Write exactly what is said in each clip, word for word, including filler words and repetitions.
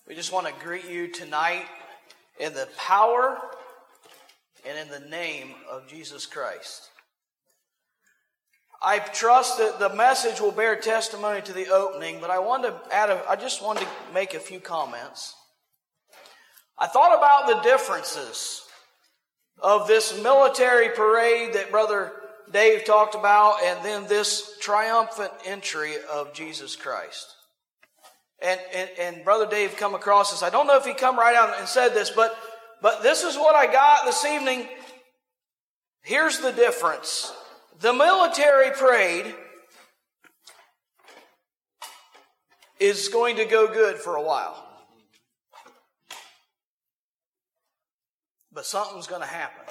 We just want to greet you tonight in the power and in the name of Jesus Christ. I trust that the message will bear testimony to the opening, but I want to add a, I just wanted to make a few comments. I thought about the differences of this military parade that Brother Dave talked about and then this triumphant entry of Jesus Christ. And, and, and Brother Dave come across this. I don't know if he come right out and said this, but, but this is what I got this evening. Here's the difference. The military parade is going to go good for a while. But something's going to happen.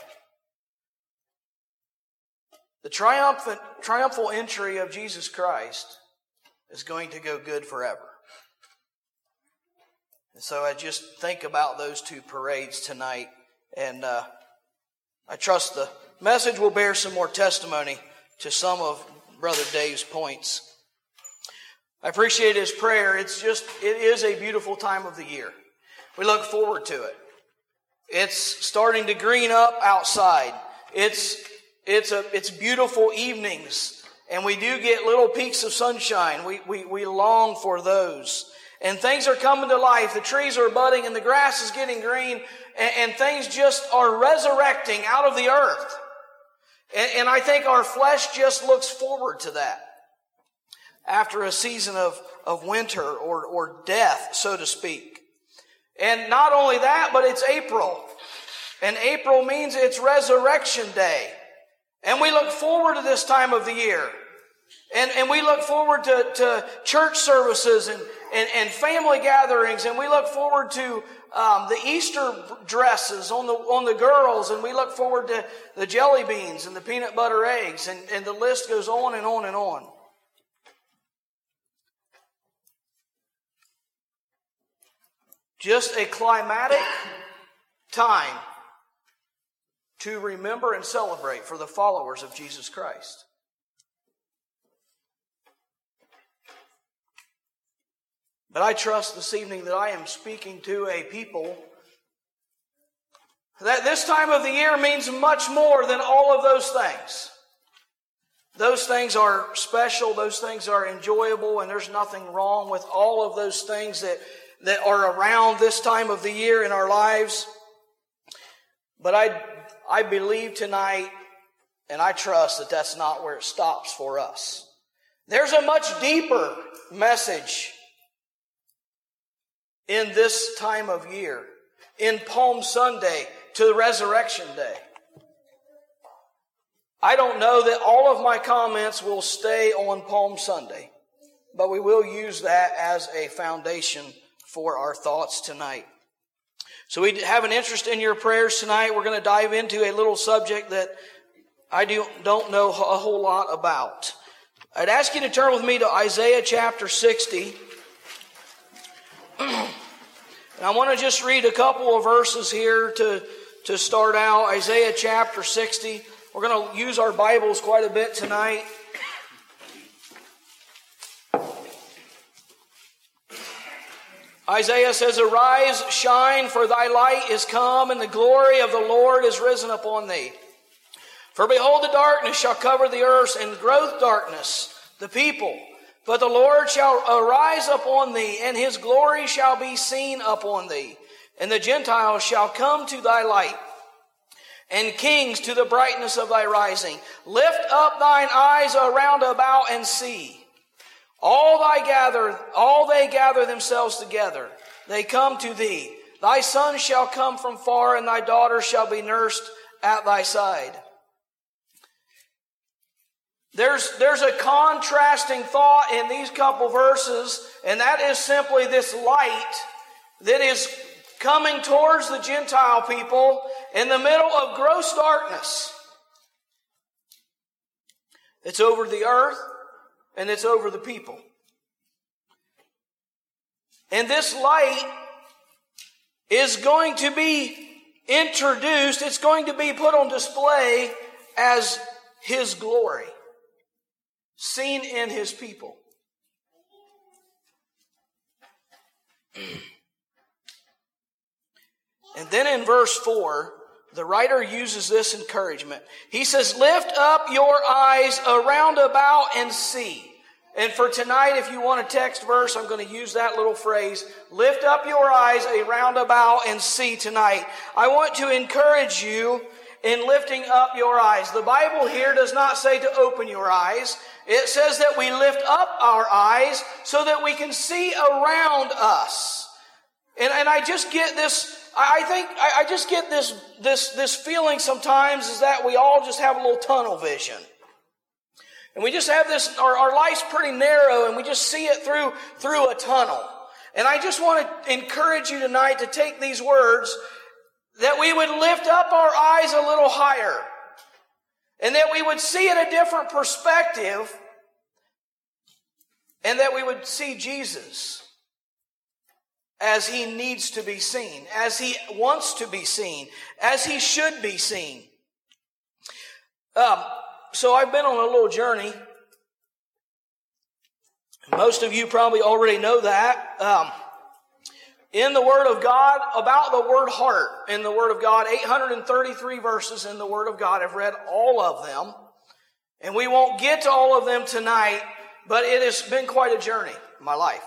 The triumphant, triumphal entry of Jesus Christ is going to go good forever. And so I just think about those two parades tonight, and uh, I trust the message will bear some more testimony to some of Brother Dave's points. I appreciate his prayer. It's just, it is a beautiful time of the year. We look forward to it. It's starting to green up outside. It's it's a it's beautiful evenings, and we do get little peaks of sunshine. We we we long for those. And things are coming to life. The trees are budding and the grass is getting green, and, and things just are resurrecting out of the earth. And, and I think our flesh just looks forward to that. After a season of, of winter or, or death, so to speak. And not only that, but it's April. And April means it's Resurrection Day. And we look forward to this time of the year. And, and we look forward to, to church services and, and, and family gatherings. And we look forward to um, the Easter dresses on the on the girls. And we look forward to the jelly beans and the peanut butter eggs. And, and the list goes on and on and on. Just a climatic time to remember and celebrate for the followers of Jesus Christ. But I trust this evening that I am speaking to a people that this time of the year means much more than all of those things. Those things are special, those things are enjoyable, and there's nothing wrong with all of those things that, that are around this time of the year in our lives. But I, I believe tonight, and I trust that that's not where it stops for us. There's a much deeper message in this time of year, in Palm Sunday to the Resurrection Day. I don't know that all of my comments will stay on Palm Sunday, but we will use that as a foundation for our thoughts tonight. So we have an interest in your prayers tonight. We're going to dive into a little subject that I do, don't know a whole lot about. I'd ask you to turn with me to Isaiah chapter sixty. And I want to just read a couple of verses here to, to start out. Isaiah chapter sixty. We're going to use our Bibles quite a bit tonight. Isaiah says, "Arise, shine, for thy light is come, and the glory of the Lord is risen upon thee. For behold, the darkness shall cover the earth, and gross darkness the people. But the Lord shall arise upon thee, and his glory shall be seen upon thee. And the Gentiles shall come to thy light, and kings to the brightness of thy rising. Lift up thine eyes around about and see. All thy gather, all they gather themselves together. They come to thee. Thy son shall come from far, and thy daughter shall be nursed at thy side." There's, there's a contrasting thought in these couple verses, and that is simply this light that is coming towards the Gentile people in the middle of gross darkness. It's over the earth, and it's over the people. And this light is going to be introduced, it's going to be put on display as his glory, seen in his people. And then in verse four, the writer uses this encouragement. He says, lift up your eyes around about and see. And for tonight, if you want a text verse, I'm going to use that little phrase. Lift up your eyes around about and see tonight. I want to encourage you in lifting up your eyes. The Bible here does not say to open your eyes. It says that we lift up our eyes so that we can see around us. And, and I just get this, I think, I just get this, this, this feeling sometimes is that we all just have a little tunnel vision. And we just have this, our, our life's pretty narrow and we just see it through, through a tunnel. And I just want to encourage you tonight to take these words, that we would lift up our eyes a little higher. And that we would see it a different perspective. And that we would see Jesus as He needs to be seen, as He wants to be seen, as He should be seen. Um, So I've been on a little journey. Most of you probably already know that. Um, in the Word of God, about the word heart in the Word of God, eight hundred thirty-three verses in the Word of God. I've read all of them. And we won't get to all of them tonight, but it has been quite a journey in my life.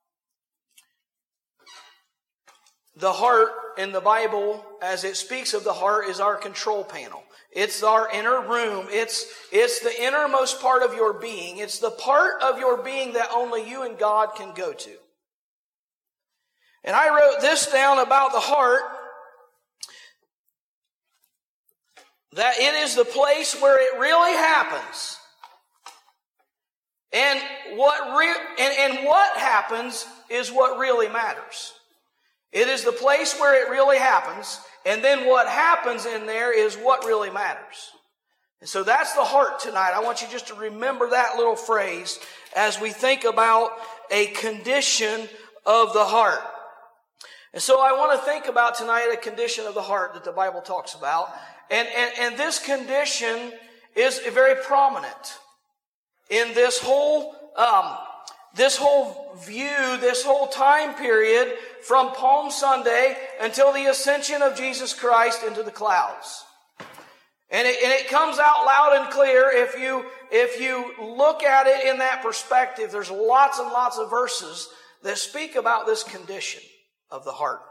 The heart in the Bible, as it speaks of the heart, is our control panel. It's our inner room. It's, it's the innermost part of your being. It's the part of your being that only you and God can go to. And I wrote this down about the heart, that it is the place where it really happens. And what re- and, and what happens is what really matters. It is the place where it really happens. And then what happens in there is what really matters. And so that's the heart tonight. I want you just to remember that little phrase as we think about a condition of the heart. And so I want to think about tonight a condition of the heart that the Bible talks about. And, and, and this condition is very prominent in this whole, um, this whole view, this whole time period from Palm Sunday until the ascension of Jesus Christ into the clouds. And it, and it comes out loud and clear if you, if you look at it in that perspective. There's lots and lots of verses that speak about this condition of the heart.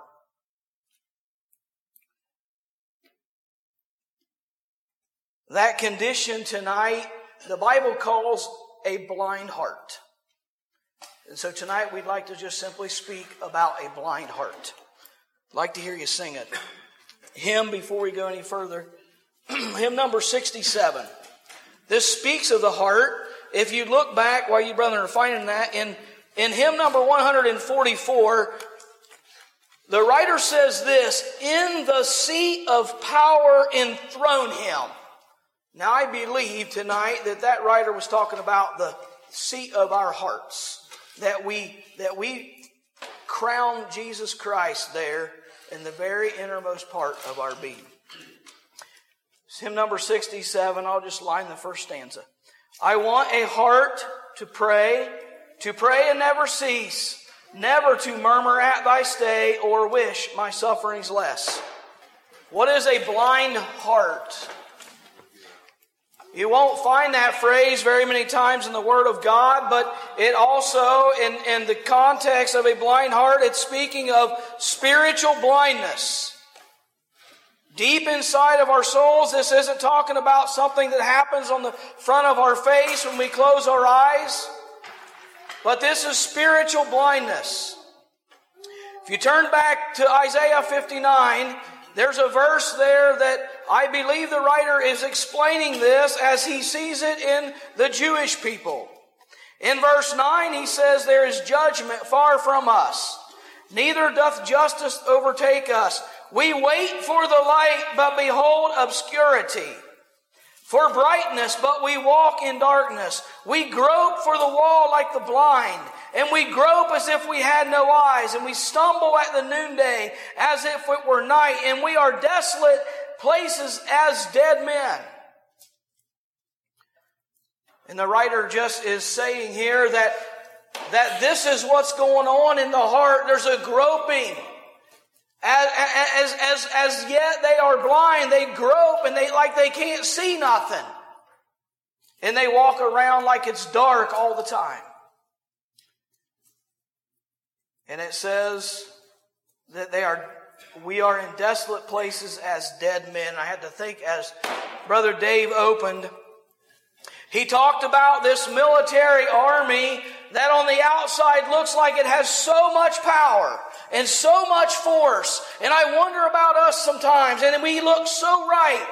That condition tonight, the Bible calls a blind heart. And so tonight we'd like to just simply speak about a blind heart. I'd like to hear you sing it. Hymn, before we go any further, hymn number sixty-seven. This speaks of the heart. If you look back while you brethren are finding that, in, in hymn number one forty-four, the writer says this, in the seat of power enthrone Him. Now I believe tonight that that writer was talking about the seat of our hearts. That we, that we crown Jesus Christ there in the very innermost part of our being. It's hymn number sixty-seven. I'll just line the first stanza. I want a heart to pray, to pray and never cease, never to murmur at thy stay or wish my sufferings less. What is a blind heart? You won't find that phrase very many times in the Word of God, but it also, in, in the context of a blind heart, it's speaking of spiritual blindness. Deep inside of our souls, this isn't talking about something that happens on the front of our face when we close our eyes, but this is spiritual blindness. If you turn back to Isaiah fifty-nine, there's a verse there that I believe the writer is explaining this as he sees it in the Jewish people. In verse nine, he says, there is judgment far from us. Neither doth justice overtake us. We wait for the light, but behold obscurity. For brightness, but we walk in darkness. We grope for the wall like the blind. And we grope as if we had no eyes. And we stumble at the noonday as if it were night. And we are desolate places as dead men. And the writer just is saying here that, that this is what's going on in the heart. There's a groping As, as, as, as yet they are blind, they grope and they like they can't see nothing. And they walk around like it's dark all the time. And it says that they are, we are in desolate places as dead men. I had to think as Brother Dave opened. He talked about this military army that on the outside looks like it has so much power and so much force. And I wonder about us sometimes, and we look so right.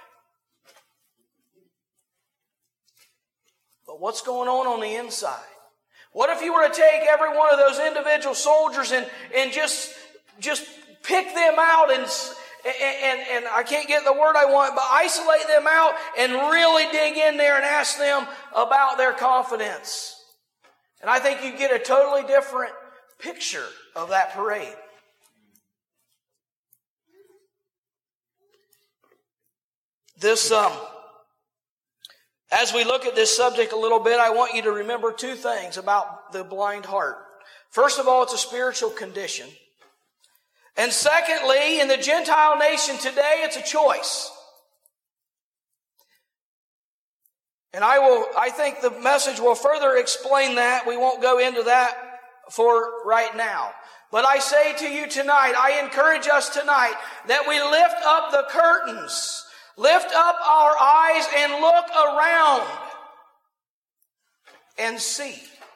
But what's going on on the inside? What if you were to take every one of those individual soldiers and, and just, just pick them out and, and, and I can't get the word I want, but isolate them out and really dig in there and ask them about their confidence? And I think you get a totally different picture of that parade. This, um, as we look at this subject a little bit, I want you to remember two things about the blind heart. First of all, it's a spiritual condition. And secondly, in the Gentile nation today, it's a choice. And I will, I think the message will further explain that. We won't go into that for right now. But I say to you tonight, I encourage us tonight that we lift up the curtains, lift up our eyes and look around and see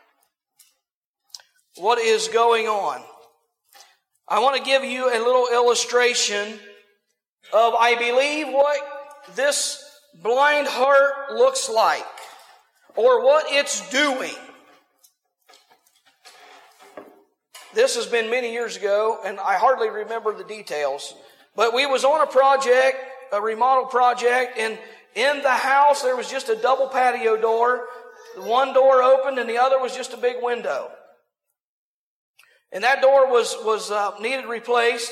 what is going on. I want to give you a little illustration of, I believe, what this blind heart looks like, or what it's doing. This has been many years ago, and I hardly remember the details, but we was on a project, a remodel project, and in the house there was just a double patio door. One door opened and the other was just a big window. And that door was, was uh, needed replaced.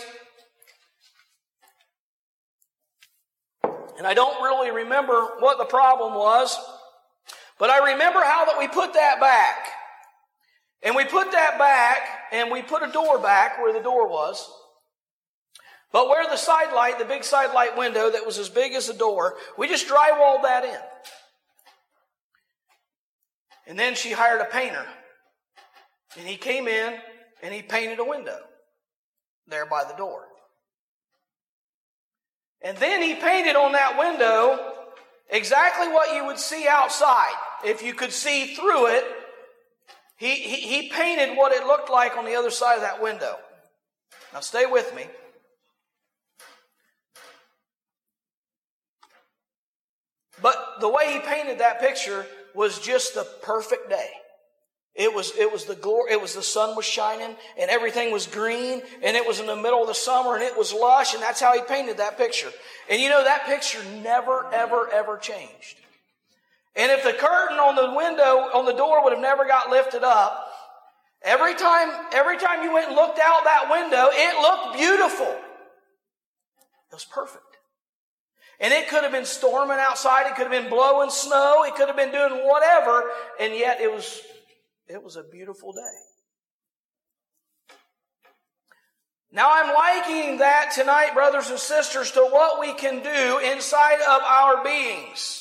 And I don't really remember what the problem was, but I remember how that we put that back. And we put that back, and we put a door back where the door was. But where the side light, the big side light window that was as big as the door, we just drywalled that in. And then she hired a painter. And he came in, and he painted a window there by the door. And then he painted on that window exactly what you would see outside. If you could see through it, he, he, he painted what it looked like on the other side of that window. Now stay with me. But the way he painted that picture was just the perfect day. It was, it was the glory, it was the sun was shining and everything was green and it was in the middle of the summer and it was lush, and that's how he painted that picture. And you know, that picture never, ever, ever changed. And if the curtain on the window, on the door would have never got lifted up, every time, every time you went and looked out that window, it looked beautiful. It was perfect. And it could have been storming outside, it could have been blowing snow, it could have been doing whatever, and yet it was It was a beautiful day. Now I'm likening that tonight, brothers and sisters, to what we can do inside of our beings.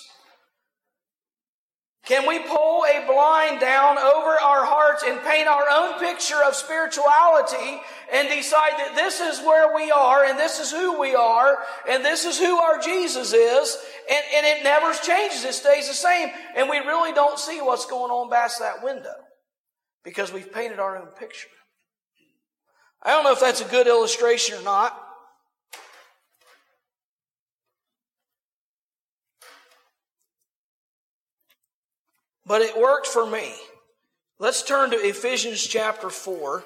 Can we pull a blind down over our hearts and paint our own picture of spirituality and decide that this is where we are and this is who we are and this is who our Jesus is, and, and it never changes, it stays the same, and we really don't see what's going on past that window because we've painted our own picture? I don't know if that's a good illustration or not. But it worked for me. Let's turn to Ephesians chapter four.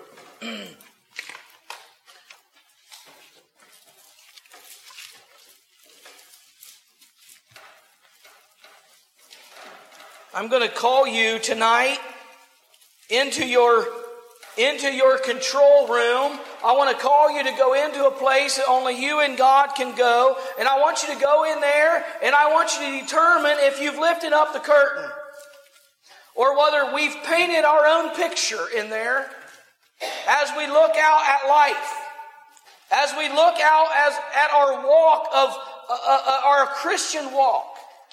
I'm going to call you tonight into your, into your control room. I want to call you to go into a place that only you and God can go. And I want you to go in there, and I want you to determine if you've lifted up the curtain, or whether we've painted our own picture in there as we look out at life. As we look out as at our walk of uh, uh, our Christian walk,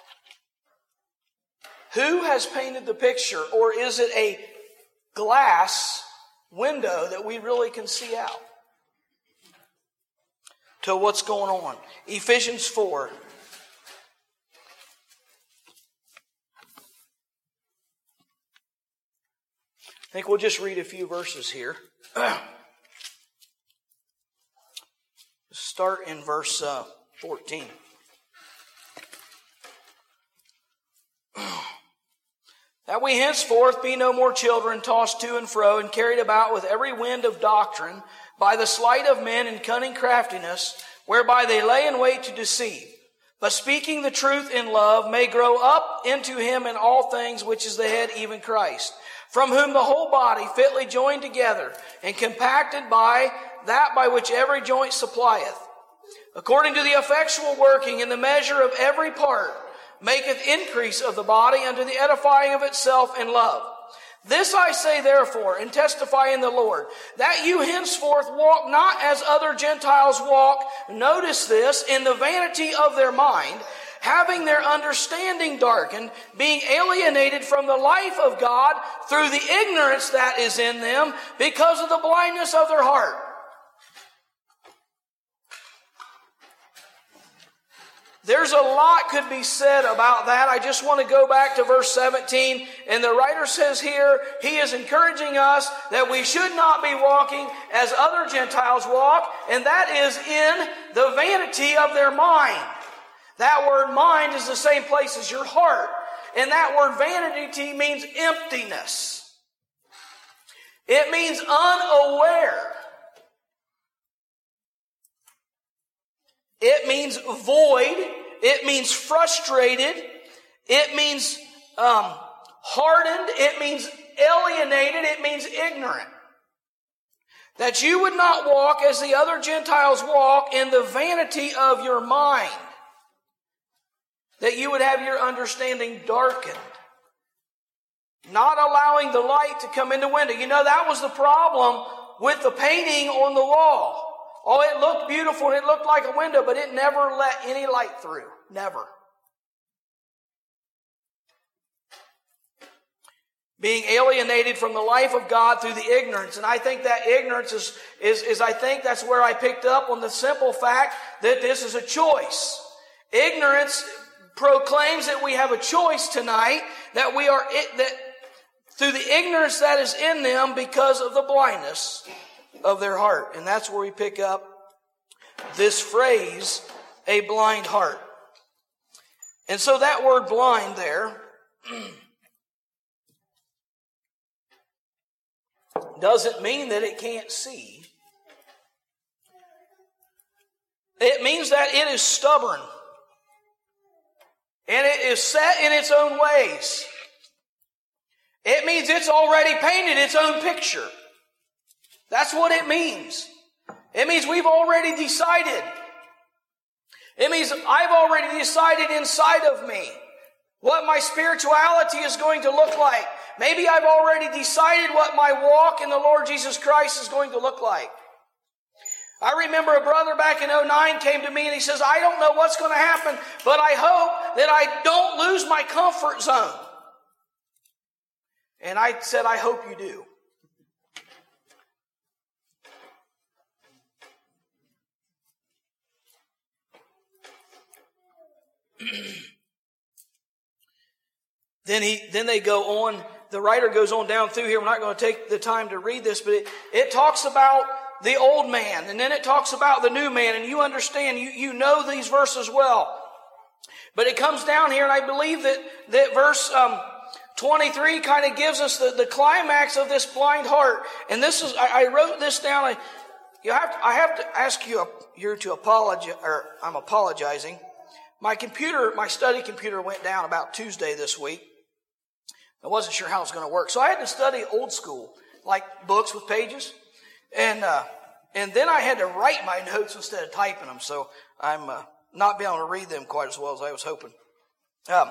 who has painted the picture, or is it a glass window that we really can see out to what's going on? Ephesians four. I think we'll just read a few verses here. Start in verse uh, fourteen. That we henceforth be no more children, tossed to and fro, and carried about with every wind of doctrine, by the sleight of men and cunning craftiness, whereby they lay in wait to deceive. But speaking the truth in love, may grow up into him in all things, which is the head, even Christ, from whom the whole body, fitly joined together, and compacted by that by which every joint supplieth, according to the effectual working in the measure of every part, maketh increase of the body unto the edifying of itself in love. This I say therefore, and testify in the Lord, that you henceforth walk not as other Gentiles walk, notice this, in the vanity of their mind, having their understanding darkened, being alienated from the life of God through the ignorance that is in them, because of the blindness of their heart. There's a lot could be said about that. I just want to go back to verse seventeen. And the writer says here, he is encouraging us that we should not be walking as other Gentiles walk, and that is in the vanity of their mind. That word mind is the same place as your heart. And that word vanity means emptiness. It means unaware. It means void. It means frustrated. It means um, hardened. It means alienated. It means ignorant. That you would not walk as the other Gentiles walk in the vanity of your mind. That you would have your understanding darkened. Not allowing the light to come in the window. You know, that was the problem with the painting on the wall. Oh, it looked beautiful and it looked like a window, but it never let any light through. Never. Being alienated from the life of God through the ignorance. And I think that ignorance is, is, is, I think that's where I picked up on the simple fact that this is a choice. Ignorance proclaims that we have a choice tonight, that we are, that through the ignorance that is in them because of the blindness of their heart. And that's where we pick up this phrase, a blind heart. And so that word blind there doesn't mean that it can't see. It means that it is stubborn. And it is set in its own ways. It means it's already painted its own picture. That's what it means. It means we've already decided. It means I've already decided inside of me what my spirituality is going to look like. Maybe I've already decided what my walk in the Lord Jesus Christ is going to look like. I remember a brother back in oh nine came to me and he says, I don't know what's going to happen, but I hope that I don't lose my comfort zone. And I said, I hope you do. Then he, then they go on, the writer goes on down through here. We're not going to take the time to read this, but it, it talks about the old man, and then it talks about the new man, and you understand, you, you know these verses well. But it comes down here, and I believe that, that verse um, twenty-three kind of gives us the, the climax of this blind heart. And this is, I, I wrote this down. I, you have to, I have to ask you here to apologize, or I'm apologizing. My computer, my study computer went down about Tuesday this week. I wasn't sure how it was going to work. So I had to study old school, like books with pages. And uh, and then I had to write my notes instead of typing them. So I'm uh, not being able to read them quite as well as I was hoping. Um,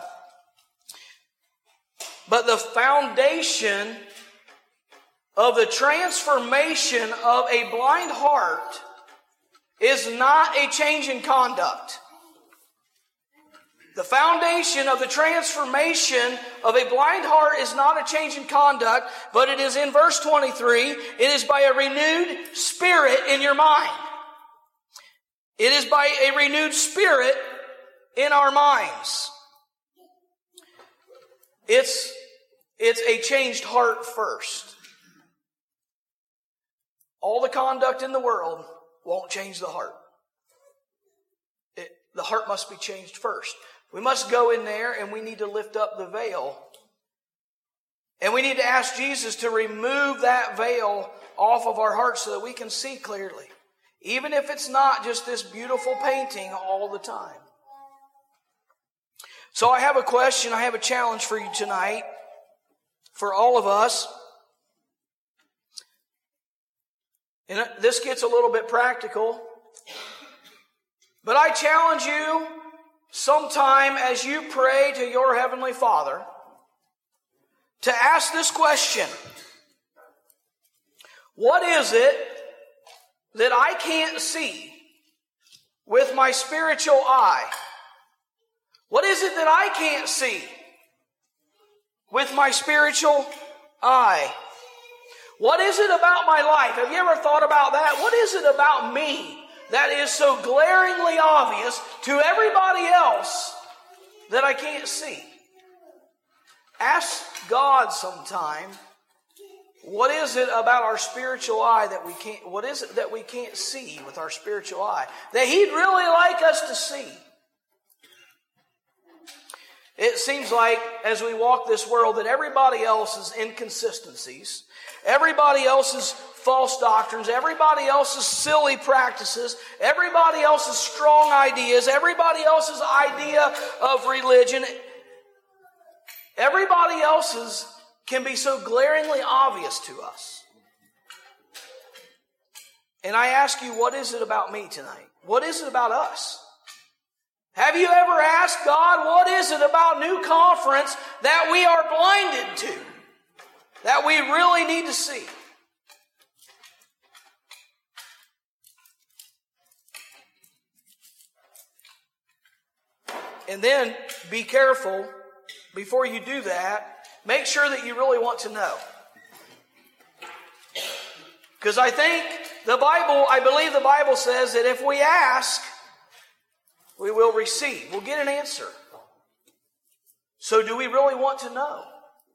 but the foundation of the transformation of a blind heart is not a change in conduct. The foundation of the transformation of a blind heart is not a change in conduct, but it is in verse twenty-three, it is by a renewed spirit in your mind. It is by a renewed spirit in our minds. It's, it's a changed heart first. All the conduct in the world won't change the heart. It, the heart must be changed first. We must go in there and we need to lift up the veil. And we need to ask Jesus to remove that veil off of our hearts so that we can see clearly. Even if it's not just this beautiful painting all the time. So I have a question, I have a challenge for you tonight, for all of us. And this gets a little bit practical. But I challenge you, sometime as you pray to your Heavenly Father, to ask this question. What is it that I can't see with my spiritual eye? What is it that I can't see with my spiritual eye? What is it about my life? Have you ever thought about that? What is it about me that is so glaringly obvious to everybody else that I can't see? Ask God sometime, what is it about our spiritual eye that we can't, what is it that we can't see with our spiritual eye that He'd really like us to see? It seems like as we walk this world that everybody else's inconsistencies, everybody else's false doctrines, everybody else's silly practices, everybody else's strong ideas, everybody else's idea of religion, everybody else's can be so glaringly obvious to us. And I ask you, what is it about me tonight? What is it about us? Have you ever asked God, what is it about New Conference that we are blinded to? That we really need to see? And then be careful before you do that. Make sure that you really want to know. Because I think the Bible, I believe the Bible says that if we ask, we will receive. We'll get an answer. So do we really want to know?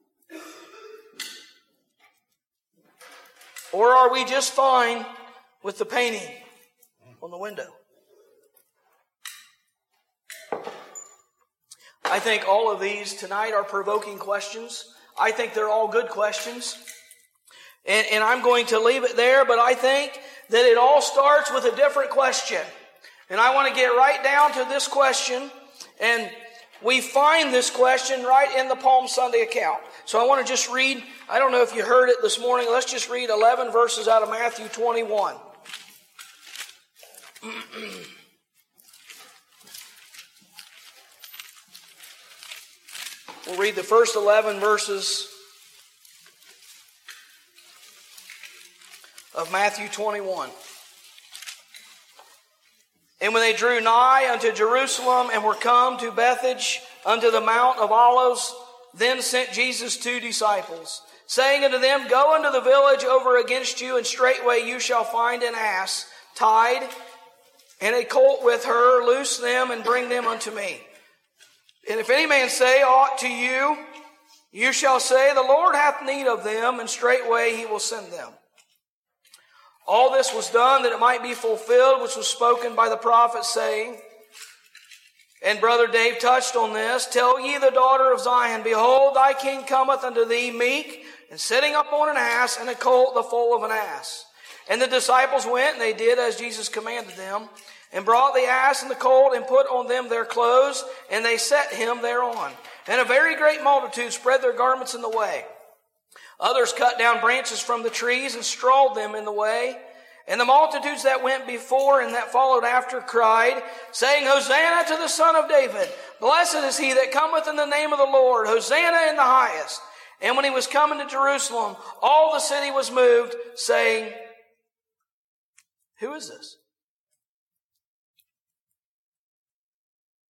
Or are we just fine with the painting on the window? I think all of these tonight are provoking questions. I think they're all good questions. And, and I'm going to leave it there, but I think that it all starts with a different question. And I want to get right down to this question. And we find this question right in the Palm Sunday account. So I want to just read, I don't know if you heard it this morning, let's just read eleven verses out of Matthew twenty-one. We'll read the first eleven verses of Matthew twenty-one. And when they drew nigh unto Jerusalem and were come to Bethphage unto the Mount of Olives, then sent Jesus two disciples, saying unto them, Go unto the village over against you, and straightway you shall find an ass tied, and a colt with her. Loose them and bring them unto me. And if any man say aught to you, you shall say, The Lord hath need of them, and straightway He will send them. All this was done that it might be fulfilled, which was spoken by the prophet, saying, and Brother Dave touched on this, Tell ye the daughter of Zion, Behold, thy king cometh unto thee meek, and sitting upon an ass, and a colt the foal of an ass. And the disciples went, and they did as Jesus commanded them, and brought the ass and the colt, and put on them their clothes, and they set him thereon. And a very great multitude spread their garments in the way. Others cut down branches from the trees, and strawed them in the way. And the multitudes that went before and that followed after cried, saying, Hosanna to the Son of David! Blessed is he that cometh in the name of the Lord! Hosanna in the highest! And when he was coming to Jerusalem, all the city was moved, saying, Who is this?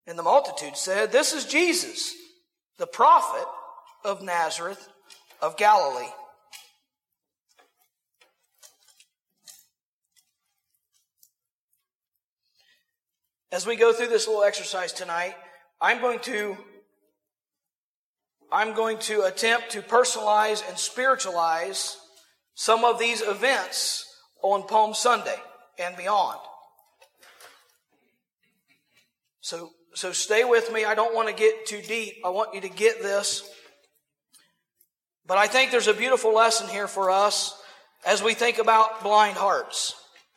And the multitude said, "This is Jesus, the prophet of Nazareth of Galilee." As we go through this little exercise tonight, I'm going to I'm going to attempt to personalize and spiritualize some of these events on Palm Sunday and beyond. So, so stay with me. I don't want to get too deep. I want you to get this. But I think there's a beautiful lesson here for us as we think about blind hearts.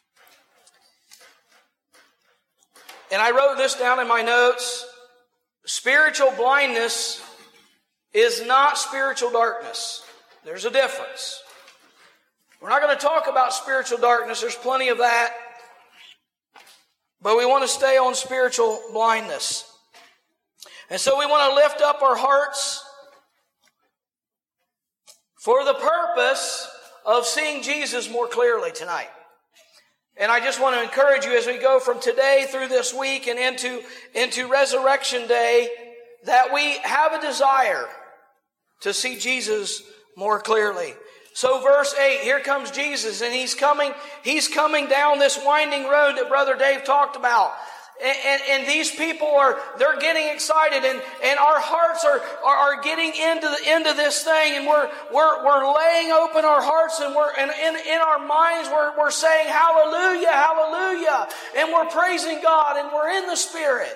And I wrote this down in my notes. Spiritual blindness is not spiritual darkness. There's a difference. We're not going to talk about spiritual darkness. There's plenty of that. But we want to stay on spiritual blindness. And so we want to lift up our hearts for the purpose of seeing Jesus more clearly tonight. And I just want to encourage you as we go from today through this week and into, into Resurrection Day, that we have a desire to see Jesus more clearly. So verse eight, here comes Jesus, and he's coming, he's coming down this winding road that Brother Dave talked about. And, and, and these people are, they're getting excited, and, and our hearts are, are, are getting into the, into this thing, and we're, we're, we're laying open our hearts, and we're, and in, in our minds, we're, we're saying hallelujah, hallelujah, and we're praising God, and we're in the Spirit.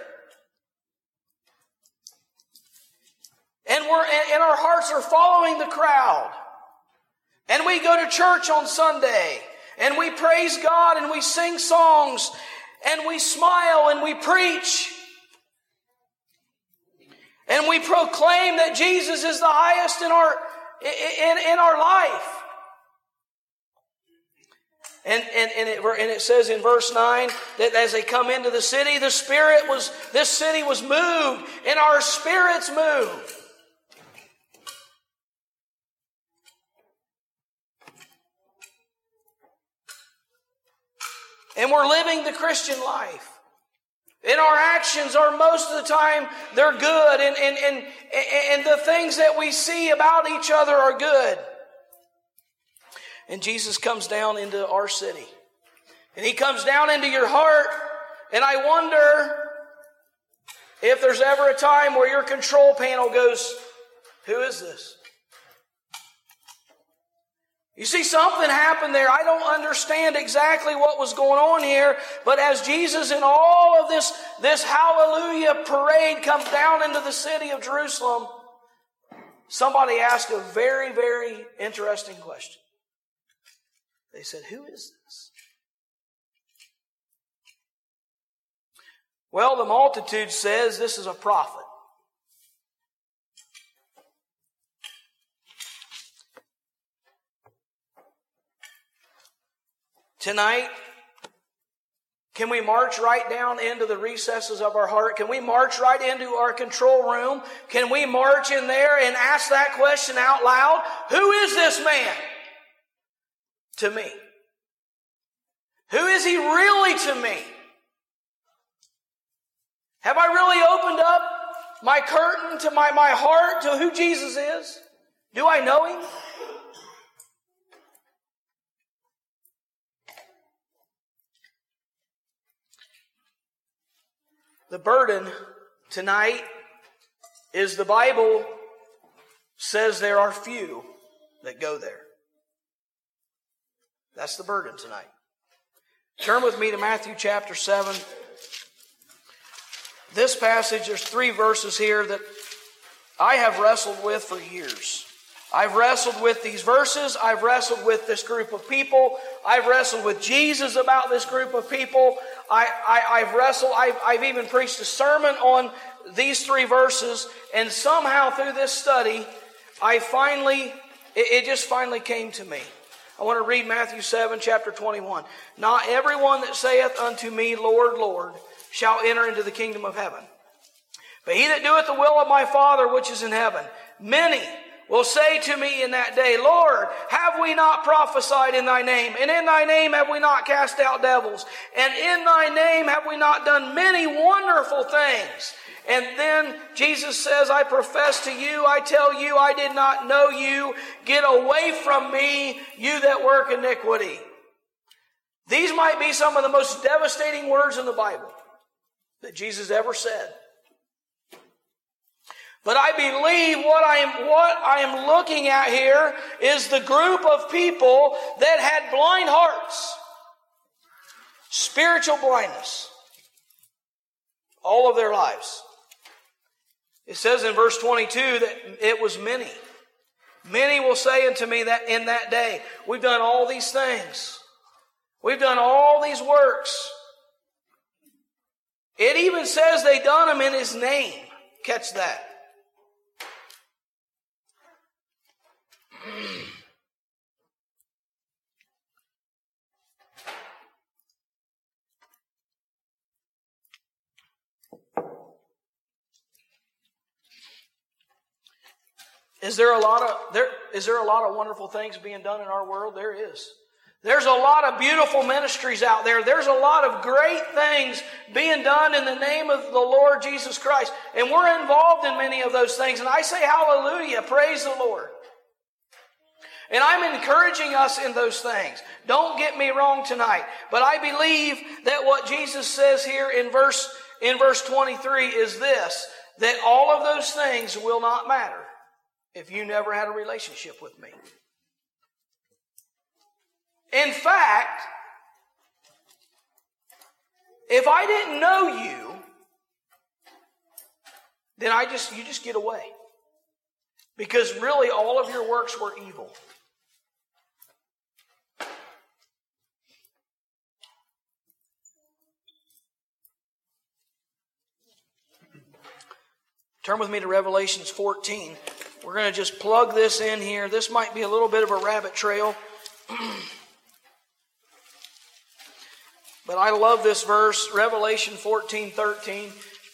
And we're, and our hearts are following the crowd. And we go to church on Sunday, and we praise God, and we sing songs, and we smile, and we preach. And we proclaim that Jesus is the highest in our, in, in our life. And, and, and, it, and it says in verse nine that as they come into the city, the Spirit was, this city was moved, and our spirits moved. And we're living the Christian life. And our actions are most of the time, they're good. And, and, and, and the things that we see about each other are good. And Jesus comes down into our city. And He comes down into your heart. And I wonder if there's ever a time where your control panel goes, who is this? You see, something happened there. I don't understand exactly what was going on here, but as Jesus in all of this, this hallelujah parade comes down into the city of Jerusalem, somebody asked a very, very interesting question. They said, who is this? Well, the multitude says this is a prophet. Tonight, can we march right down into the recesses of our heart? Can we march right into our control room? Can we march in there and ask that question out loud? Who is this man to me? Who is He really to me? Have I really opened up my curtain to my, my heart to who Jesus is? Do I know Him? The burden tonight is the Bible says there are few that go there. That's the burden tonight. Turn with me to Matthew chapter seven. This passage, there's three verses here that I have wrestled with for years. I've wrestled with these verses. I've wrestled with this group of people. I've wrestled with Jesus about this group of people. I, I, I've wrestled, I've, I've even preached a sermon on these three verses. And somehow through this study, I finally, it, it just finally came to me. I want to read Matthew seven, chapter twenty-one. Not everyone that saith unto me, Lord, Lord, shall enter into the kingdom of heaven, but he that doeth the will of my Father which is in heaven. Many will say to me in that day, Lord, have we not prophesied in thy name? And in thy name have we not cast out devils? And in thy name have we not done many wonderful things? And then Jesus says, I profess to you, I tell you, I did not know you. Get away from me, you that work iniquity. These might be some of the most devastating words in the Bible that Jesus ever said. But I believe what I am, what I am looking at here is the group of people that had blind hearts. Spiritual blindness. All of their lives. It says in verse twenty-two that it was many. Many will say unto me that in that day, we've done all these things. We've done all these works. It even says they done them in His name. Catch that. Is there a lot of there is there a lot of wonderful things being done in our world? There is. There's a lot of beautiful ministries out there. There's a lot of great things being done in the name of the Lord Jesus Christ. And we're involved in many of those things. And I say hallelujah, praise the Lord. And I'm encouraging us in those things. Don't get me wrong tonight. But I believe that what Jesus says here in verse, in verse twenty-three is this, that all of those things will not matter if you never had a relationship with me. In fact, if I didn't know you, then I just you just get away. Because really all of your works were evil. Turn with me to Revelation fourteen. We're going to just plug this in here. This might be a little bit of a rabbit trail. But I love this verse, Revelation fourteen thirteen.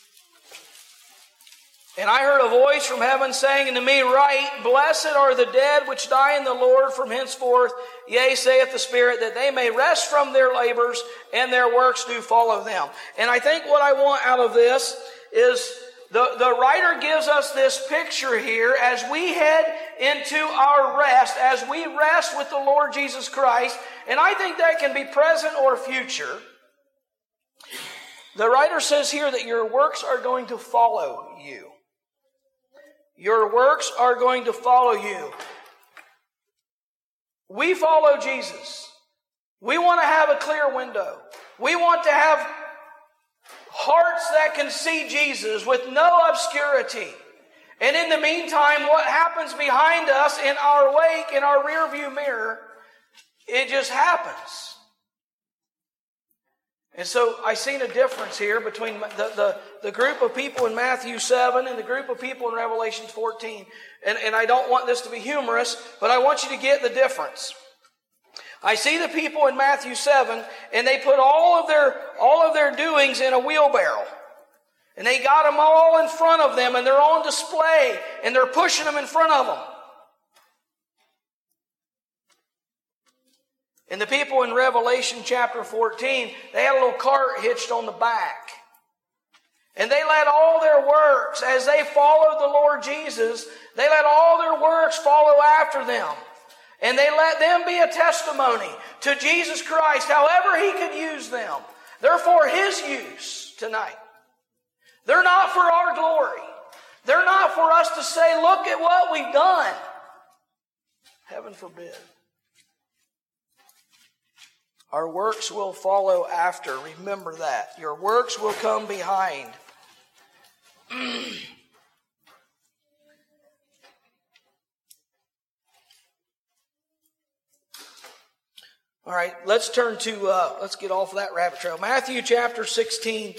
And I heard a voice from heaven saying unto me, Write, Blessed are the dead which die in the Lord from henceforth. Yea, saith the Spirit, that they may rest from their labors, and their works do follow them. And I think what I want out of this is the, the writer gives us this picture here as we head into our rest, as we rest with the Lord Jesus Christ. And I think that can be present or future. The writer says here that your works are going to follow you. Your works are going to follow you. We follow Jesus. We want to have a clear window. We want to have hearts that can see Jesus with no obscurity. And in the meantime, what happens behind us in our wake, in our rear view mirror, it just happens. And so I seen a difference here between the, the, the group of people in Matthew seven and the group of people in Revelation fourteen. And, and I don't want this to be humorous, but I want you to get the difference. I see the people in Matthew seven, and they put all of their, all of their doings in a wheelbarrow. And they got them all in front of them, and they're on display, and they're pushing them in front of them. And the people in Revelation chapter fourteen, they had a little cart hitched on the back. And they let all their works, as they followed the Lord Jesus, they let all their works follow after them. And they let them be a testimony to Jesus Christ, however He could use them. They're for His use tonight. They're not for our glory. They're not for us to say, look at what we've done. Heaven forbid. Our works will follow after. Remember that. Your works will come behind. All right, let's turn to, uh, let's get off of that rabbit trail. Matthew chapter sixteen.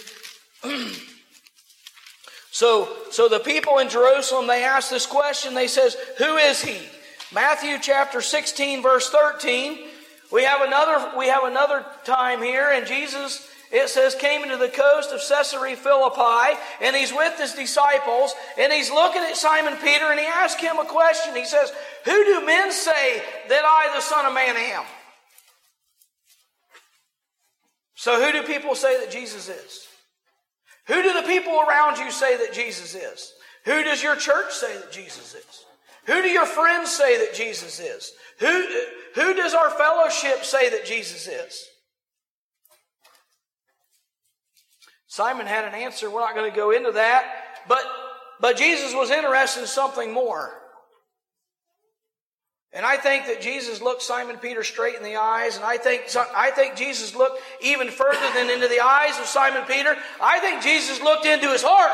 so, so the people in Jerusalem, they ask this question. They says, who is He? Matthew chapter sixteen, verse thirteen. We have another, we have another time here, and Jesus it says, came into the coast of Caesarea Philippi, and he's with his disciples, and he's looking at Simon Peter, and he asks him a question. He says, who do men say that I, the Son of Man, am? So who do people say that Jesus is? Who do the people around you say that Jesus is? Who does your church say that Jesus is? Who do your friends say that Jesus is? Who, who does our fellowship say that Jesus is? Simon had an answer. We're not going to go into that. But, but Jesus was interested in something more. And I think that Jesus looked Simon Peter straight in the eyes. And I think, I think Jesus looked even further than into the eyes of Simon Peter. I think Jesus looked into his heart.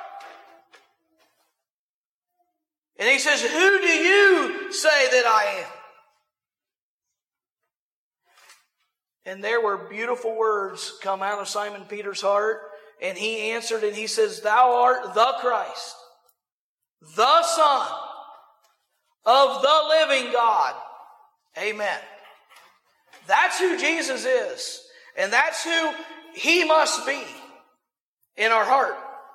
And he says, who do you say that I am? And there were beautiful words come out of Simon Peter's heart. And he answered and he says, thou art the Christ, the Son of the living God. Amen. That's who Jesus is. And that's who he must be in our heart.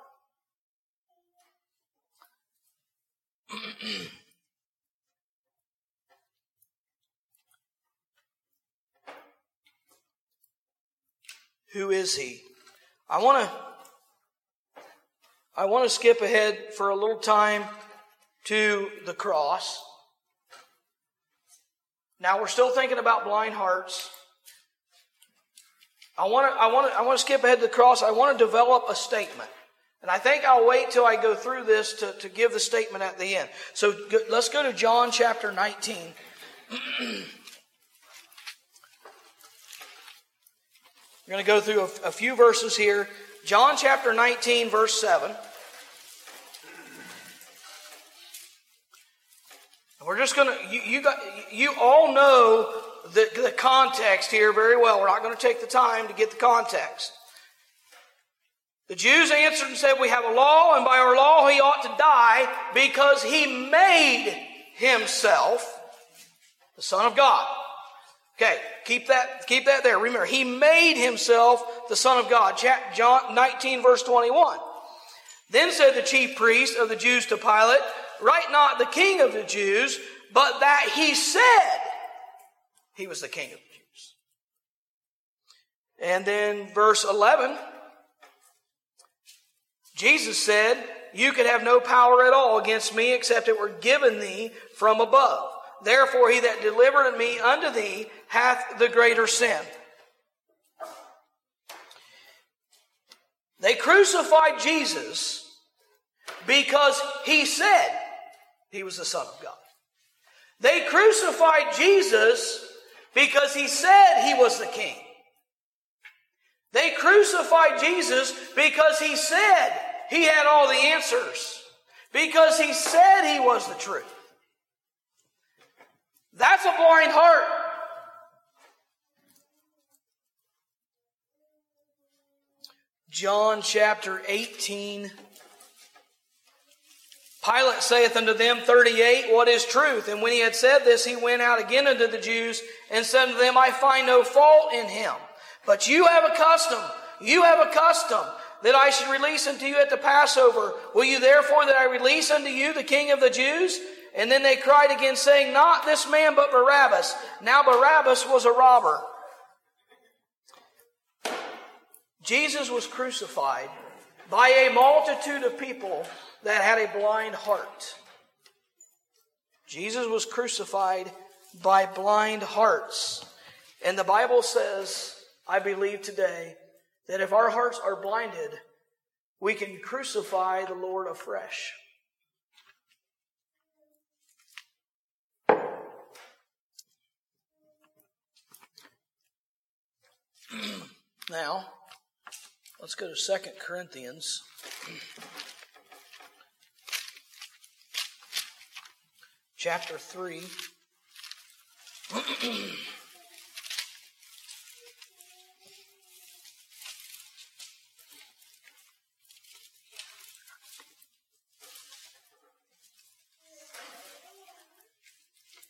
Who is he? I want to I want to skip ahead for a little time to the cross. Now we're still thinking about blind hearts. I want to I want to I want to skip ahead to the cross. I want to develop a statement. And I think I'll wait till I go through this to, to give the statement at the end. So go, let's go to John chapter nineteen. We're going to go through a, a few verses here. John chapter nineteen, verse seven. And we're just going to, you, you, got, you all know the, the context here very well. We're not going to take the time to get the context. The Jews answered and said, we have a law, and by our law he ought to die because he made himself the Son of God. Okay, keep that, keep that there. Remember, he made himself the Son of God. John nineteen, verse twenty-one. Then said the chief priest of the Jews to Pilate, write not the King of the Jews, but that he said he was the King of the Jews. And then verse eleven, Jesus said, you could have no power at all against me except it were given thee from above. Therefore he that delivered me unto thee hath the greater sin. They crucified Jesus because he said he was the Son of God. They crucified Jesus because he said he was the King. They crucified Jesus because he said he had all the answers. Because he said he was the truth. That's a blind heart. John chapter eighteen. Pilate saith unto them, thirty-eight, what is truth? And when he had said this, he went out again unto the Jews and said unto them, I find no fault in him. But you have a custom, you have a custom that I should release unto you at the Passover. Will you therefore that I release unto you the King of the Jews? And then they cried again, saying, not this man, but Barabbas. Now Barabbas was a robber. Jesus was crucified by a multitude of people that had a blind heart. Jesus was crucified by blind hearts. And the Bible says, I believe today, that if our hearts are blinded, we can crucify the Lord afresh. Now, let's go to Second Corinthians. Chapter three.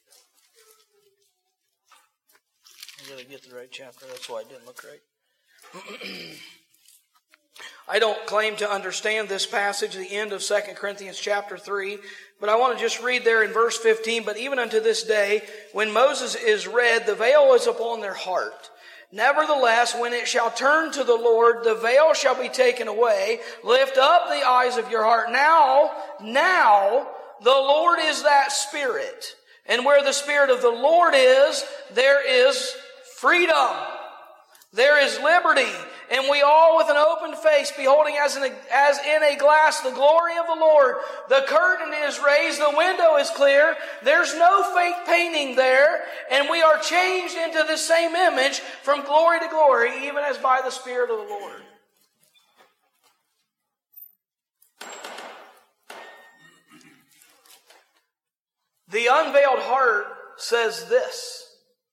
I gotta get the right chapter, that's why it didn't look right. I don't claim to understand this passage, the end of Second Corinthians chapter three, but I want to just read there in verse fifteen, but even unto this day, when Moses is read, the veil is upon their heart. Nevertheless, when it shall turn to the Lord, the veil shall be taken away. Lift up the eyes of your heart. Now, now, the Lord is that Spirit. And where the Spirit of the Lord is, there is freedom. There is liberty. And we all with an open face, beholding as in, a, as in a glass the glory of the Lord. The curtain is raised, the window is clear. There's no fake painting there. And we are changed into the same image from glory to glory, even as by the Spirit of the Lord. The unveiled heart says this: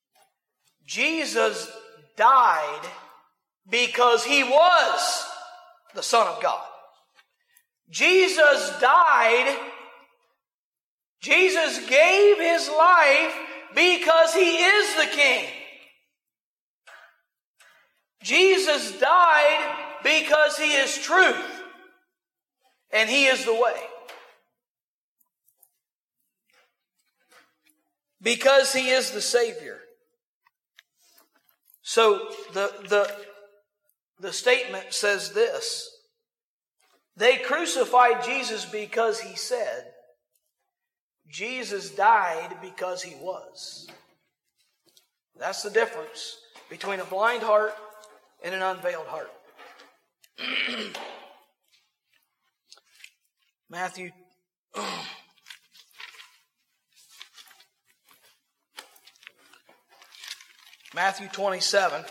Jesus died because He was the Son of God. Jesus died, Jesus gave His life because He is the King. Jesus died because He is truth and He is the way. Because He is the Savior. So the, the, the statement says this: they crucified Jesus because He said, Jesus died because He was. That's the difference between a blind heart and an unveiled heart. Matthew Matthew twenty-seven.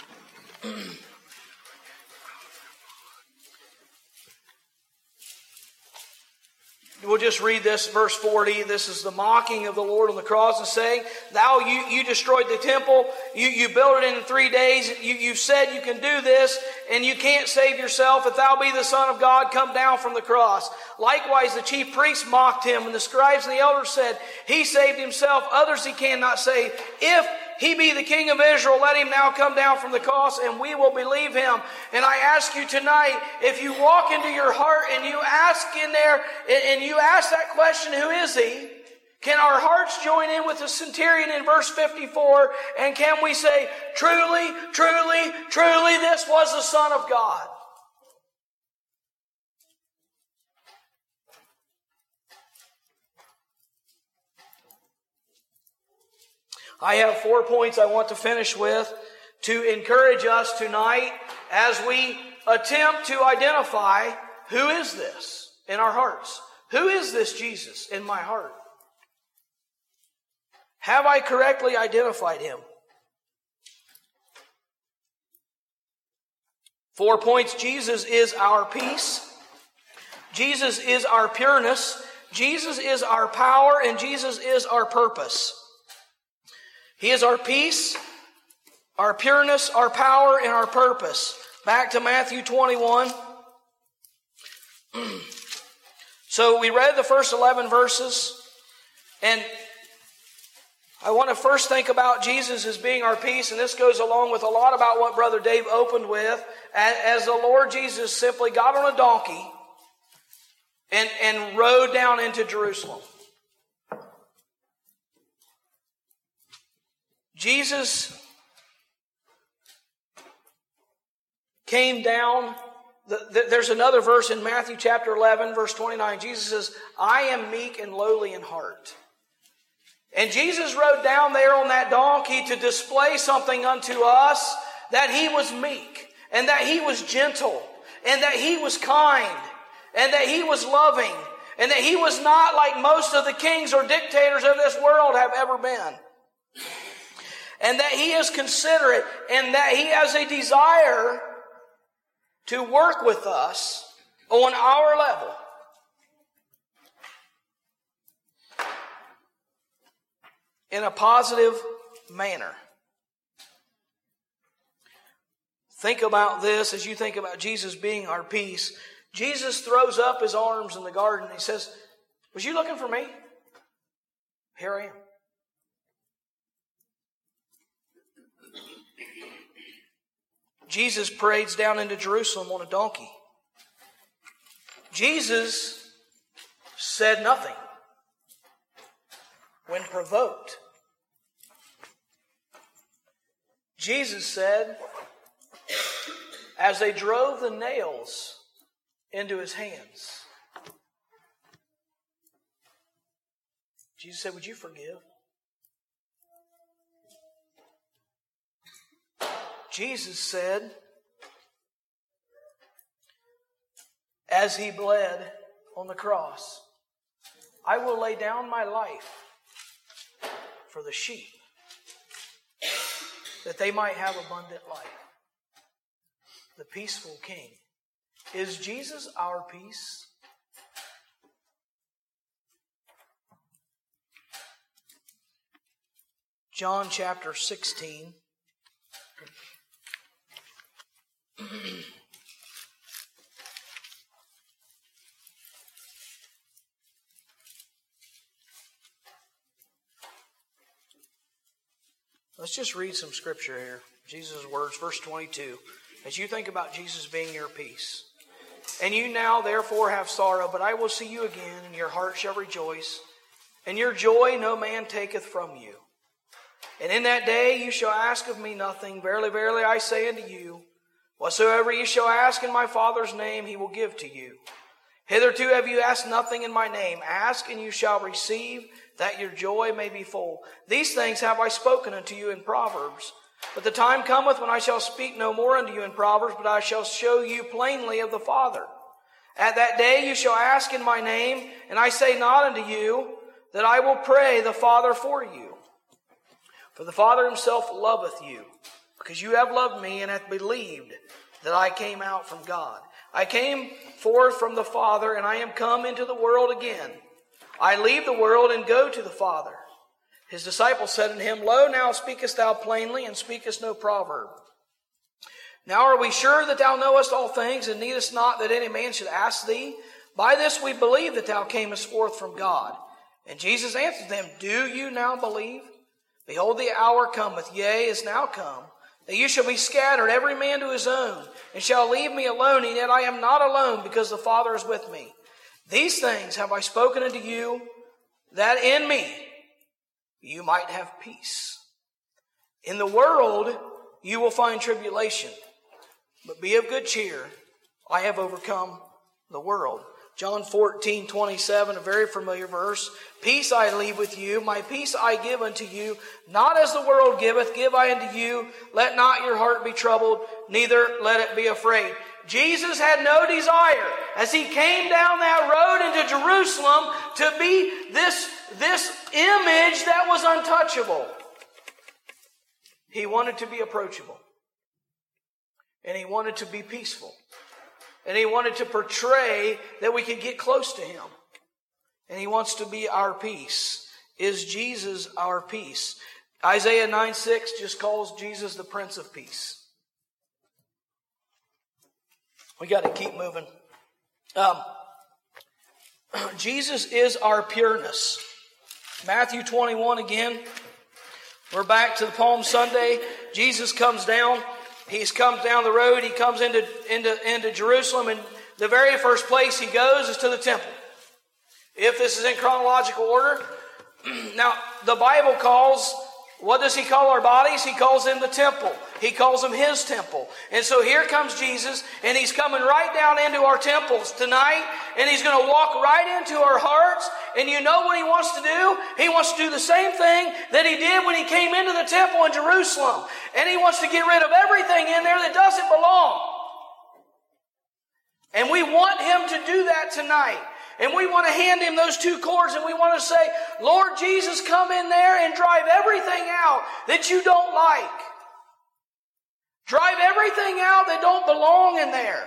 We'll just read this, verse forty. This is the mocking of the Lord on the cross, and saying, Thou, you, you destroyed the temple. You, you built it in three days. You, you said you can do this, and you can't save yourself. If thou be the Son of God, come down from the cross. Likewise, the chief priests mocked him, and the scribes and the elders said, He saved himself. Others he cannot save. If He be the King of Israel, let Him now come down from the cross, and we will believe Him. And I ask you tonight, if you walk into your heart and you ask in there, and you ask that question, who is He? Can our hearts join in with the centurion in verse fifty-four? And can we say, truly, truly, truly, this was the Son of God? I have four points I want to finish with to encourage us tonight as we attempt to identify who is this in our hearts. Who is this Jesus in my heart? Have I correctly identified Him? Four points. Jesus is our peace. Jesus is our pureness. Jesus is our power, and Jesus is our purpose. He is our peace, our pureness, our power, and our purpose. Back to Matthew twenty-one. So we read the first eleven verses, and I want to first think about Jesus as being our peace, and this goes along with a lot about what Brother Dave opened with, as the Lord Jesus simply got on a donkey and, and rode down into Jerusalem. Jesus came down. There's another verse in Matthew chapter eleven, verse twenty-nine. Jesus says, I am meek and lowly in heart. And Jesus rode down there on that donkey to display something unto us, that He was meek, and that He was gentle, and that He was kind, and that He was loving, and that He was not like most of the kings or dictators of this world have ever been. And that He is considerate, and that He has a desire to work with us on our level. In a positive manner. Think about this as you think about Jesus being our peace. Jesus throws up His arms in the garden and He says, was you looking for me? Here I am. Jesus parades down into Jerusalem on a donkey. Jesus said nothing when provoked. Jesus said, as they drove the nails into his hands, Jesus said, would you forgive? Jesus said, as he bled on the cross, I will lay down my life for the sheep, that they might have abundant life. The peaceful King. Is Jesus our peace? John chapter sixteen. Let's just read some scripture here. Jesus' words, verse twenty-two. As you think about Jesus being your peace. And you now therefore have sorrow, but I will see you again, and your heart shall rejoice. And your joy no man taketh from you. And in that day you shall ask of me nothing. Verily, verily, I say unto you, whatsoever you shall ask in my Father's name, he will give to you. Hitherto have you asked nothing in my name. Ask, and you shall receive, that your joy may be full. These things have I spoken unto you in Proverbs. But the time cometh when I shall speak no more unto you in Proverbs, but I shall show you plainly of the Father. At that day you shall ask in my name, and I say not unto you that I will pray the Father for you. For the Father himself loveth you, because you have loved me and hath believed that I came out from God. I came forth from the Father, and I am come into the world again. I leave the world and go to the Father. His disciples said unto him, Lo, now speakest thou plainly, and speakest no proverb. Now are we sure that thou knowest all things, and needest not that any man should ask thee? By this we believe that thou camest forth from God. And Jesus answered them, Do you now believe? Behold, the hour cometh, yea, is now come, that you shall be scattered, every man to his own, and shall leave me alone, and yet I am not alone, because the Father is with me. These things have I spoken unto you, that in me you might have peace. In the world you will find tribulation, but be of good cheer. I have overcome the world. John fourteen twenty-seven, a very familiar verse. Peace I leave with you, my peace I give unto you. Not as the world giveth, give I unto you. Let not your heart be troubled, neither let it be afraid. Jesus had no desire, as he came down that road into Jerusalem, to be this, this image that was untouchable. He wanted to be approachable. And he wanted to be peaceful. And he wanted to portray that we could get close to him. And he wants to be our peace. Is Jesus our peace? Isaiah nine six just calls Jesus the Prince of Peace. We got to keep moving. Um, Jesus is our pureness. Matthew twenty-one again. We're back to the Palm Sunday. Jesus comes down. He's comes down the road. He comes into, into, into Jerusalem. And the very first place he goes is to the temple. If this is in chronological order. Now, the Bible calls, what does he call our bodies? He calls them the temple. He calls them his temple. And so here comes Jesus, and he's coming right down into our temples tonight, and he's going to walk right into our hearts. And you know what he wants to do? He wants to do the same thing that he did when he came into the temple in Jerusalem. And he wants to get rid of everything in there that doesn't belong. And we want him to do that tonight. And we want to hand him those two cords, and we want to say, Lord Jesus, come in there and drive everything out that you don't like. Drive everything out that don't belong in there.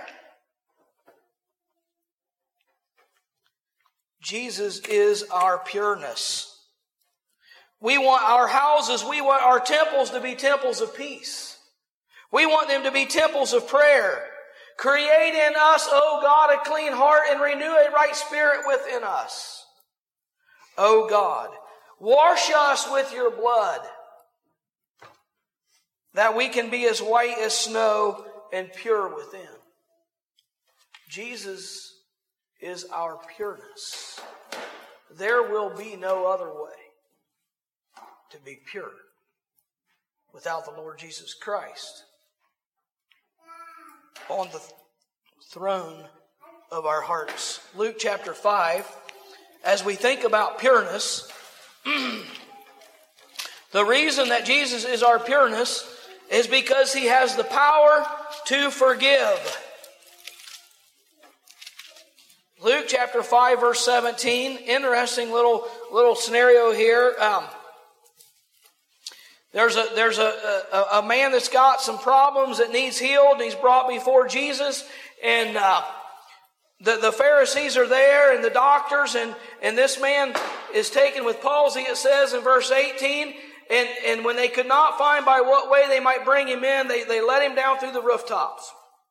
Jesus is our pureness. We want our houses, we want our temples to be temples of peace. We want them to be temples of prayer. Create in us, O God, a clean heart, and renew a right spirit within us. O God, wash us with your blood, that we can be as white as snow and pure within. Jesus is our pureness. There will be no other way to be pure without the Lord Jesus Christ on the throne of our hearts. Luke chapter five, as we think about pureness, the reason that Jesus is our pureness is because He has the power to forgive. Luke chapter five, verse seventeen, interesting little little scenario here. Um, there's a there's a, a a man that's got some problems that needs healed, and he's brought before Jesus, and uh, the the Pharisees are there, and the doctors, and and this man is taken with palsy. It says in verse eighteen, and and when they could not find by what way they might bring him in, they they let him down through the rooftops.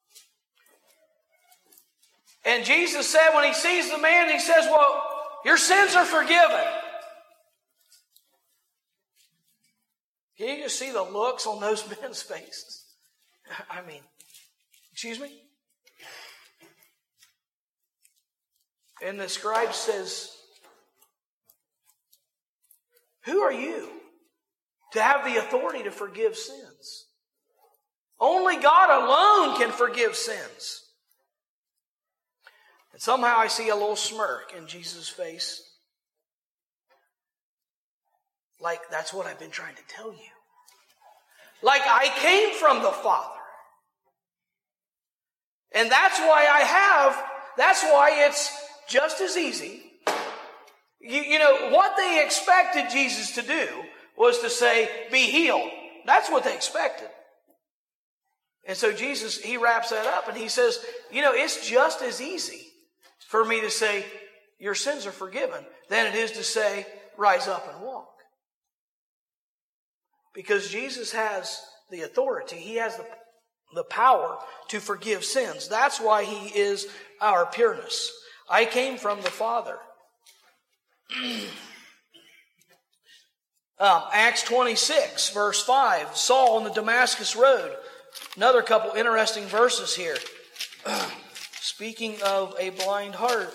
And Jesus said, when He sees the man, He says, well, your sins are forgiven. Can you just see the looks on those men's faces? I mean, excuse me? And the scribe says, who are you to have the authority to forgive sins? Only God alone can forgive sins. And somehow I see a little smirk in Jesus' face. Like, that's what I've been trying to tell you. Like, I came from the Father. And that's why I have, that's why it's just as easy. You, you know, what they expected Jesus to do was to say, be healed. That's what they expected. And so Jesus, He wraps that up and He says, you know, it's just as easy for me to say, your sins are forgiven, than it is to say, rise up and walk. Because Jesus has the authority. He has the, the power to forgive sins. That's why He is our pureness. I came from the Father. um, Acts twenty-six, verse five, Saul on the Damascus road. Another couple interesting verses here. Speaking of a blind heart.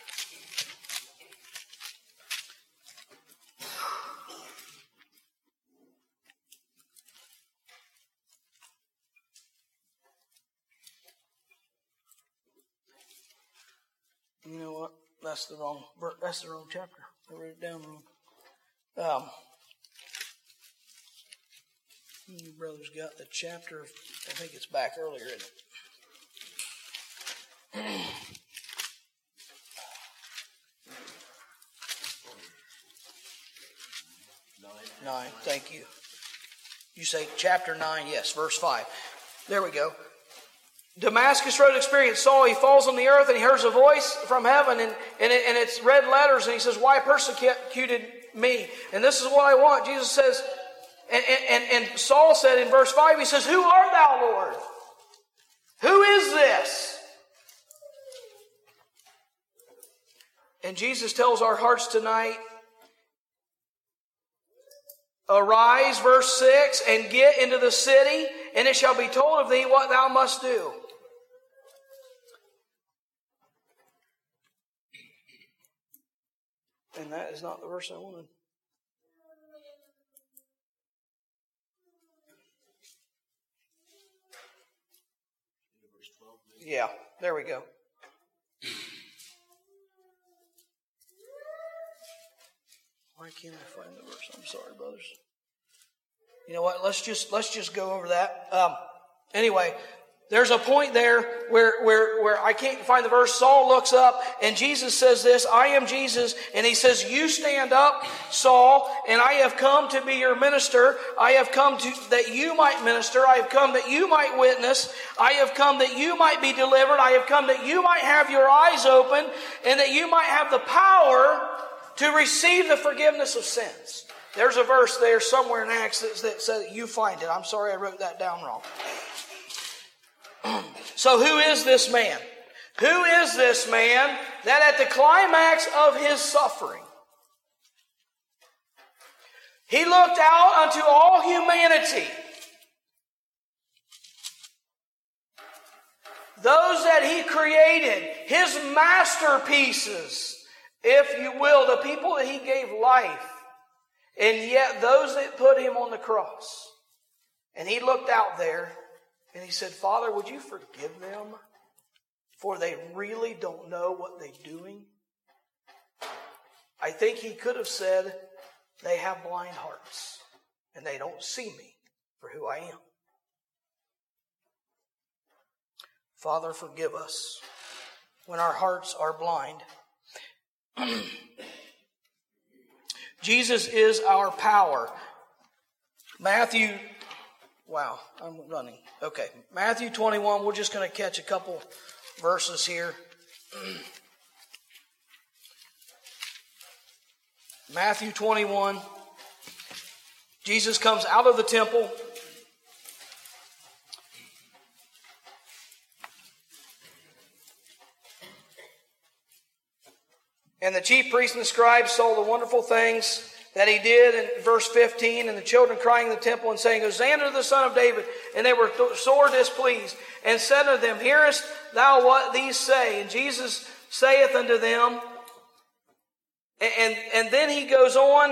You know what? That's the wrong. That's the wrong chapter. I wrote it down wrong. Um, you brothers got the chapter. I think it's back earlier, isn't it? Nine. Thank you. You say chapter nine, yes, verse five. There we go. Damascus Road experience. Saul, he falls on the earth and he hears a voice from heaven, and, and, it, and it's red letters, and he says, why persecuted me? And this is what I want. Jesus says, and, and, and Saul said in verse five, he says, who art thou, Lord? Who is this? And Jesus tells our hearts tonight, arise, verse six, and get into the city, and it shall be told of thee what thou must do. And that is not the verse I wanted. Yeah, there we go. Why can't I find the verse? I'm sorry, brothers. You know what? Let's just let's just go over that. Um, anyway, there's a point there where where where I can't find the verse. Saul looks up and Jesus says this, I am Jesus, and he says, you stand up, Saul, and I have come to be your minister. I have come to that you might minister. I have come that you might witness. I have come that you might be delivered. I have come that you might have your eyes open, and that you might have the power to receive the forgiveness of sins. There's a verse there somewhere in Acts that, that says you find it. I'm sorry I wrote that down wrong. So who is this man? Who is this man that at the climax of his suffering, he looked out unto all humanity those that He created, His masterpieces, if you will, the people that He gave life, and yet those that put Him on the cross. And He looked out there and He said, Father, would you forgive them? For they really don't know what they're doing. I think He could have said, they have blind hearts and they don't see me for who I am. Father, forgive us when our hearts are blind. Jesus is our power. Matthew, wow, I'm running. Okay, Matthew twenty-one, we're just going to catch a couple verses here. Matthew twenty-one, Jesus comes out of the temple. And the chief priests and the scribes saw the wonderful things that He did in verse fifteen, and the children crying in the temple and saying, Hosanna to the Son of David. And they were sore displeased, and said unto them, Hearest thou what these say? And Jesus saith unto them, and, and, and then He goes on,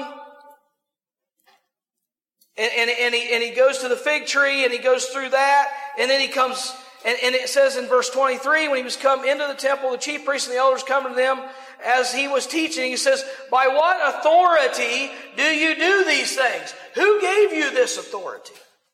and, and, and, he, and He goes to the fig tree, and He goes through that, and then He comes, and, and it says in verse twenty-three, when He was come into the temple, the chief priests and the elders come to them, as He was teaching, He says, by what authority do you do these things? Who gave you this authority?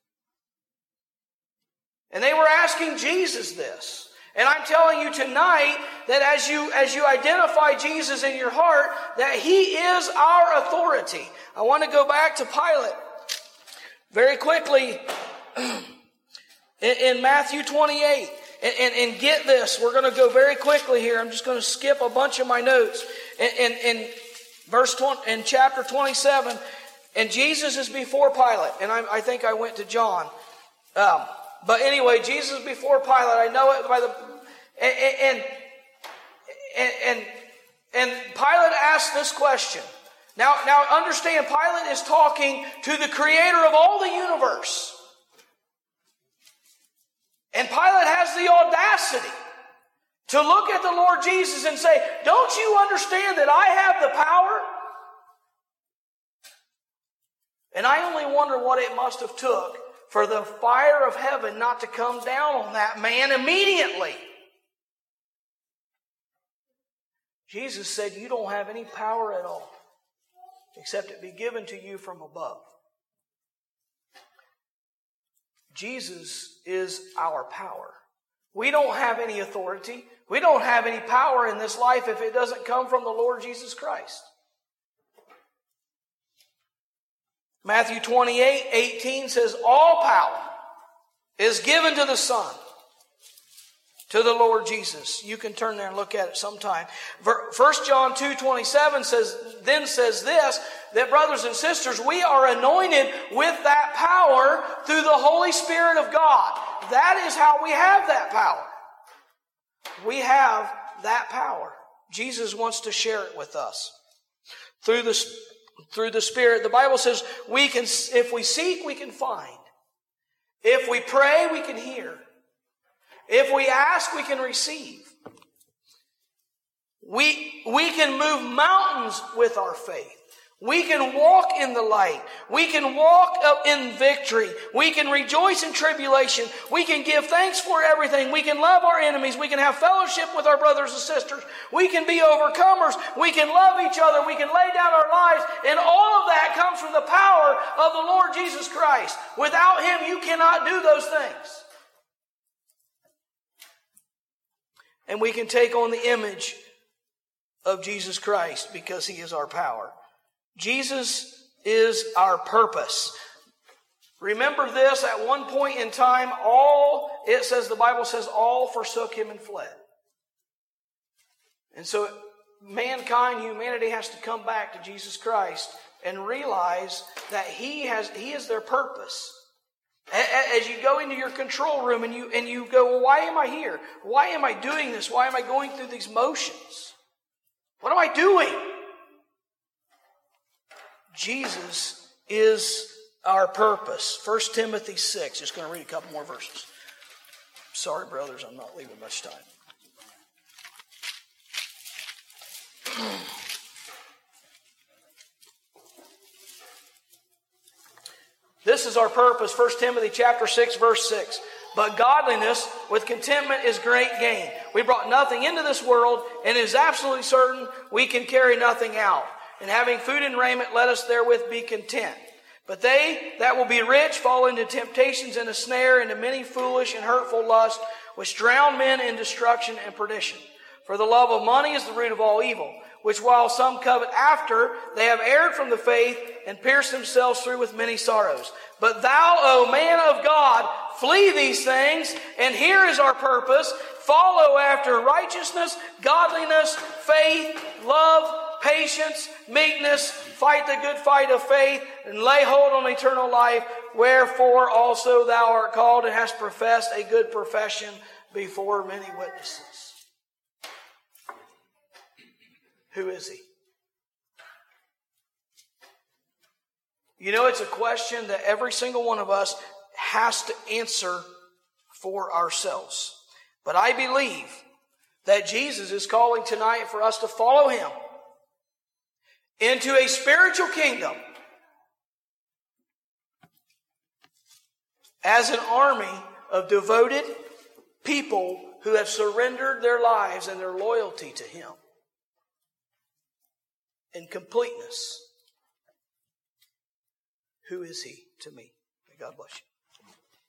And they were asking Jesus this. And I'm telling you tonight that as you, as you identify Jesus in your heart, that He is our authority. I want to go back to Pilate very quickly in, in Matthew twenty-eight. And, and, and get this, we're going to go very quickly here. I'm just going to skip a bunch of my notes. In, in, in verse twenty, in chapter twenty-seven, and Jesus is before Pilate. And I, I think I went to John. Um, but anyway, Jesus is before Pilate. I know it by the and and and, and Pilate asked this question. Now, now understand, Pilate is talking to the Creator of all the universe. And Pilate has the audacity to look at the Lord Jesus and say, don't you understand that I have the power? And I only wonder what it must have took for the fire of heaven not to come down on that man immediately. Jesus said, you don't have any power at all, except it be given to you from above. Jesus is our power. We don't have any authority. We don't have any power in this life if it doesn't come from the Lord Jesus Christ. Matthew twenty-eight, eighteen says, all power is given to the Son, to the Lord Jesus. You can turn there and look at it sometime. First John two, twenty-seven says, then says this, that brothers and sisters, we are anointed with that power through the Holy Spirit of God. That is how we have that power. We have that power. Jesus wants to share it with us. Through the, through the Spirit, the Bible says, we can, if we seek, we can find. If we pray, we can hear. If we ask, we can receive. We, we can move mountains with our faith. We can walk in the light. We can walk up in victory. We can rejoice in tribulation. We can give thanks for everything. We can love our enemies. We can have fellowship with our brothers and sisters. We can be overcomers. We can love each other. We can lay down our lives. And all of that comes from the power of the Lord Jesus Christ. Without Him, you cannot do those things. And we can take on the image of Jesus Christ because He is our power. Jesus is our purpose. Remember this, at one point in time, all, it says, the Bible says, all forsook Him and fled. And so mankind, humanity has to come back to Jesus Christ and realize that He has, He is their purpose. As you go into your control room and you, and you go, well, why am I here? Why am I doing this? Why am I going through these motions? What am I doing? Jesus is our purpose. First Timothy six. Just going to read a couple more verses. Sorry, brothers, I'm not leaving much time. This is our purpose, First Timothy chapter six, verse six. But godliness with contentment is great gain. We brought nothing into this world, and it is absolutely certain we can carry nothing out. And having food and raiment, let us therewith be content. But they that will be rich fall into temptations and a snare, into many foolish and hurtful lusts, which drown men in destruction and perdition. For the love of money is the root of all evil, which while some covet after, they have erred from the faith and pierced themselves through with many sorrows. But thou, O man of God, flee these things, and here is our purpose. Follow after righteousness, godliness, faith, love, patience, meekness, fight the good fight of faith, and lay hold on eternal life, wherefore also thou art called and hast professed a good profession before many witnesses. Who is he? You know, it's a question that every single one of us has to answer for ourselves. But I believe that Jesus is calling tonight for us to follow him into a spiritual kingdom as an army of devoted people who have surrendered their lives and their loyalty to him in completeness. Who is he to me? May God bless you.